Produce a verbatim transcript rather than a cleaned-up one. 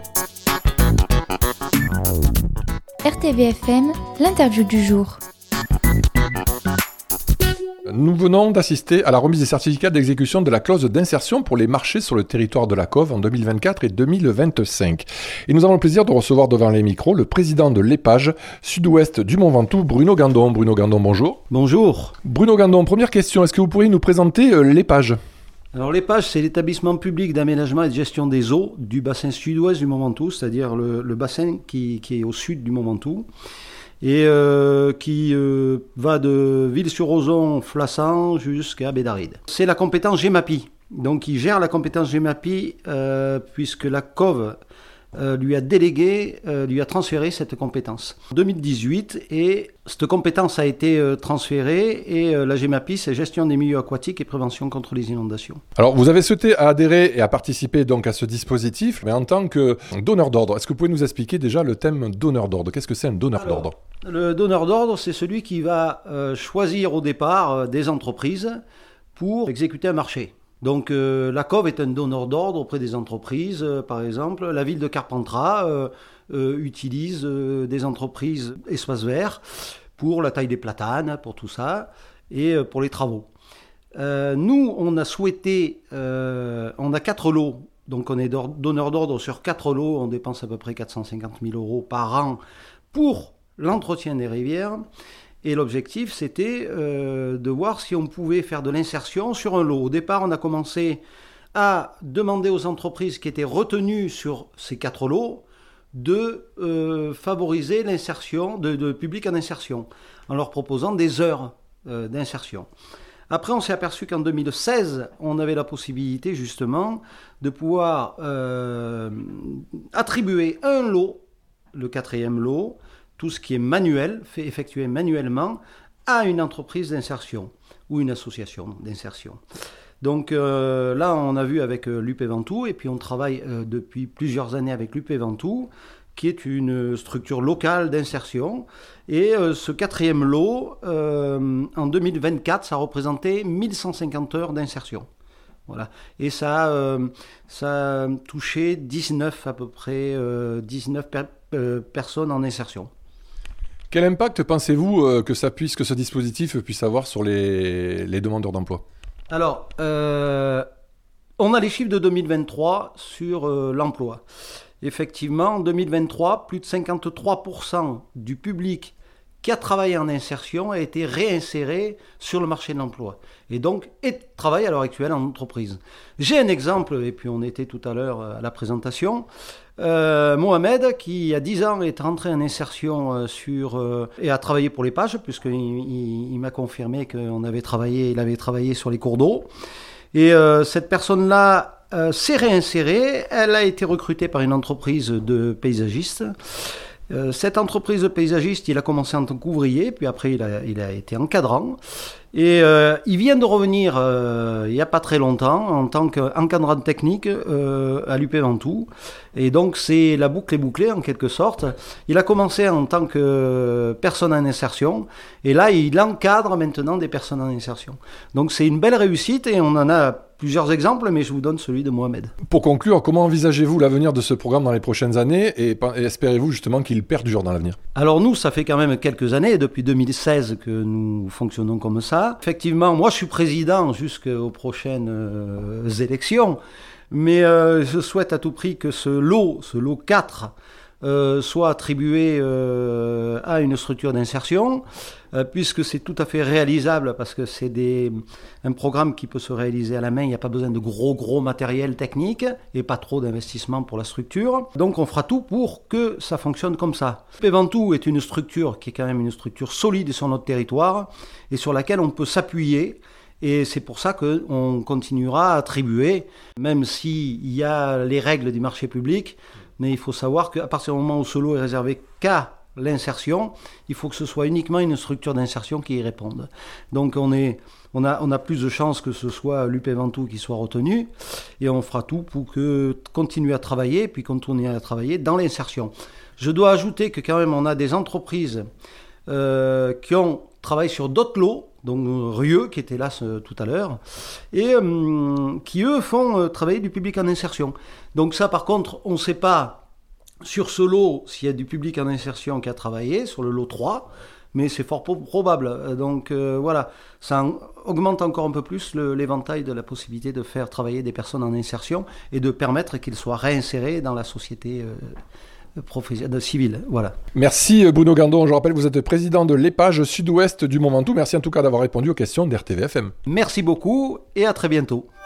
R T V F M, l'interview du jour. Nous venons d'assister à la remise des certificats d'exécution de la clause d'insertion pour les marchés sur le territoire de la C O V en deux mille vingt-quatre et deux mille vingt-cinq. Et nous avons le plaisir de recevoir devant les micros le président de l'E P A G Sud-Ouest du Mont Ventoux, Bruno Gandon. Bruno Gandon, bonjour. Bonjour. Bruno Gandon, première question, est-ce que vous pourriez nous présenter euh, l'E P A G ? Alors l'E P A G, c'est l'établissement public d'aménagement et de gestion des eaux du bassin sud-ouest du Mont Ventoux, c'est-à-dire le, le bassin qui, qui est au sud du Mont Ventoux, et euh, qui euh, va de Ville-sur-Ozon, Flassan jusqu'à Bédaride. C'est la compétence GEMAPI, donc il gère la compétence GEMAPI euh, puisque la C O V euh, lui a délégué, euh, lui a transféré cette compétence. En deux mille dix-huit, et cette compétence a été euh, transférée, et euh, la GEMAPI, c'est gestion des milieux aquatiques et prévention contre les inondations. Alors vous avez souhaité adhérer et à participer donc à ce dispositif, mais en tant que donneur d'ordre, est-ce que vous pouvez nous expliquer déjà le thème donneur d'ordre ? Qu'est-ce que c'est un donneur Alors, d'ordre ? Le donneur d'ordre, c'est celui qui va euh, choisir au départ euh, des entreprises pour exécuter un marché. Donc euh, la C O V est un donneur d'ordre auprès des entreprises. Euh, par exemple, la ville de Carpentras euh, euh, utilise euh, des entreprises espaces verts pour la taille des platanes, pour tout ça, et euh, pour les travaux. Euh, nous, on a souhaité, euh, on a quatre lots, donc on est donneur d'ordre sur quatre lots, on dépense à peu près quatre cent cinquante mille euros par an pour l'entretien des rivières. Et l'objectif, c'était euh, de voir si on pouvait faire de l'insertion sur un lot. Au départ, on a commencé à demander aux entreprises qui étaient retenues sur ces quatre lots de euh, favoriser l'insertion de, de public en insertion, en leur proposant des heures euh, d'insertion. Après, on s'est aperçu qu'en deux mille seize, on avait la possibilité justement de pouvoir euh, attribuer un lot, le quatrième lot, tout ce qui est manuel, fait effectuer manuellement, à une entreprise d'insertion ou une association d'insertion. Donc euh, là, on a vu avec euh, l'U P Ventoux, et puis on travaille euh, depuis plusieurs années avec l'U P Ventoux, qui est une structure locale d'insertion. Et euh, ce quatrième lot, euh, en deux mille vingt-quatre, ça représentait mille cent cinquante heures d'insertion. Voilà. Et ça, euh, ça a touché dix-neuf à peu près, euh, dix-neuf per- euh, personnes en insertion. Quel impact pensez-vous euh, que ça puisse, que ce dispositif puisse avoir sur les, les demandeurs d'emploi ? Alors, euh, on a les chiffres de deux mille vingt-trois sur euh, l'emploi. Effectivement, en deux mille vingt-trois, plus de cinquante-trois pour cent du public qui a travaillé en insertion a été réinséré sur le marché de l'emploi. Et donc, et travaille à l'heure actuelle en entreprise. J'ai un exemple, et puis on était tout à l'heure à la présentation. Euh, Mohamed, qui il y a dix ans est rentré en insertion euh, sur, euh, et a travaillé pour l'E P A G, puisqu'il il, il m'a confirmé qu'on avait travaillé, il avait travaillé sur les cours d'eau. Et euh, cette personne-là euh, s'est réinsérée. Elle a été recrutée par une entreprise de paysagistes. Euh, cette entreprise de paysagiste, il a commencé en tant qu'ouvrier, puis après il a, il a été encadrant. Et euh, il vient de revenir euh, il n'y a pas très longtemps en tant qu'encadrant technique euh, à l'U P Ventoux. Et donc c'est la boucle est bouclée en quelque sorte. Il a commencé en tant que personne en insertion, et là il encadre maintenant des personnes en insertion. Donc c'est une belle réussite, et on en a plusieurs exemples, mais je vous donne celui de Mohamed. Pour conclure, comment envisagez-vous l'avenir de ce programme dans les prochaines années, et, et espérez-vous justement qu'il perdure dans l'avenir ? Alors nous, ça fait quand même quelques années, depuis deux mille seize que nous fonctionnons comme ça. Effectivement, moi je suis président jusqu'aux prochaines euh, élections, mais euh, je souhaite à tout prix que ce lot, ce lot quatre, euh, soit attribué euh, à une structure d'insertion, euh, puisque c'est tout à fait réalisable, parce que c'est des, un programme qui peut se réaliser à la main, il n'y a pas besoin de gros gros matériel technique, et pas trop d'investissement pour la structure. Donc on fera tout pour que ça fonctionne comme ça. l'U P Ventoux est une structure qui est quand même une structure solide sur notre territoire, et sur laquelle on peut s'appuyer. Et c'est pour ça qu'on continuera à attribuer, même s'il y a les règles du marché public, mais il faut savoir qu'à partir du moment où ce lot est réservé qu'à l'insertion, il faut que ce soit uniquement une structure d'insertion qui y réponde. Donc on, est, on, a, on a plus de chances que ce soit l'U P Ventoux qui soit retenu, et on fera tout pour que, continuer à travailler, puis continuer à travailler dans l'insertion. Je dois ajouter que quand même on a des entreprises euh, qui ont travaillé sur d'autres lots, donc Rieux qui était là ce, tout à l'heure, et euh, qui eux font euh, travailler du public en insertion. Donc ça par contre on ne sait pas sur ce lot, s'il y a du public en insertion qui a travaillé, sur le lot trois, mais c'est fort probable. Donc euh, voilà, ça en, augmente encore un peu plus le, l'éventail de la possibilité de faire travailler des personnes en insertion et de permettre qu'ils soient réinsérés dans la société euh, professionnelle, civile. Voilà. Merci Bruno Gandon, je rappelle que vous êtes président de l'EPAGE Sud-Ouest du Mont Ventoux. Merci en tout cas d'avoir répondu aux questions d'R T V F M. Merci beaucoup et à très bientôt.